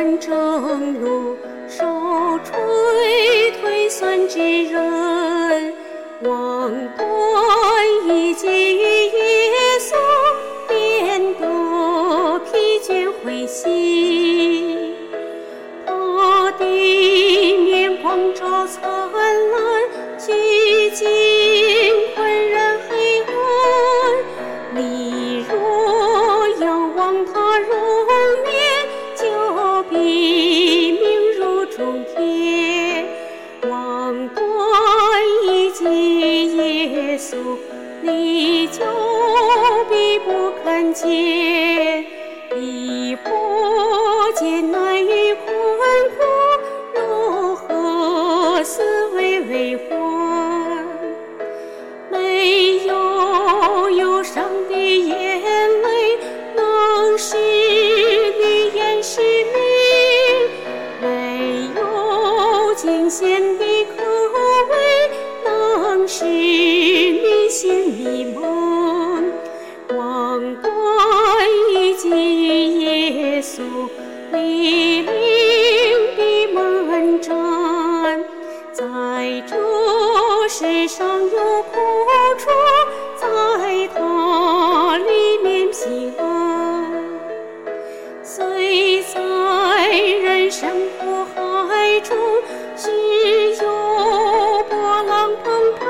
们正路，手垂推算之人，望断一击于耶稣，变得疲倦灰心。他的面光照灿烂，虚惊浑然黑暗。你若仰望他容颜，就必明如中天。望断一击耶稣，你就必不看见。一波艰难与困苦，如何思维为欢？没有忧伤的眼泪能使你掩饰明，没有惊险的口味能使你心迷蒙。望断一击耶稣，你领的门站，在这世上有苦楚，在他里面平安。虽在人生苦海中，只有波浪澎湃，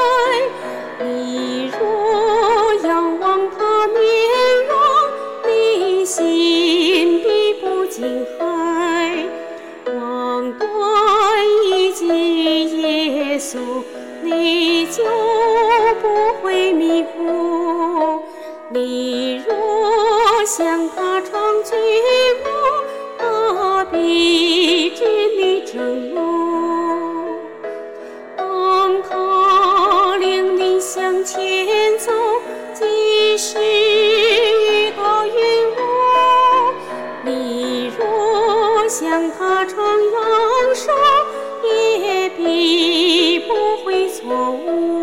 你若仰望他面容，你心必不惊骇。望断一击耶稣，你就不会迷糊。你若向他常举目，他必指你正路。当他领你向前走，即使遇到云雾，你若向他常扬手，也必不会错误。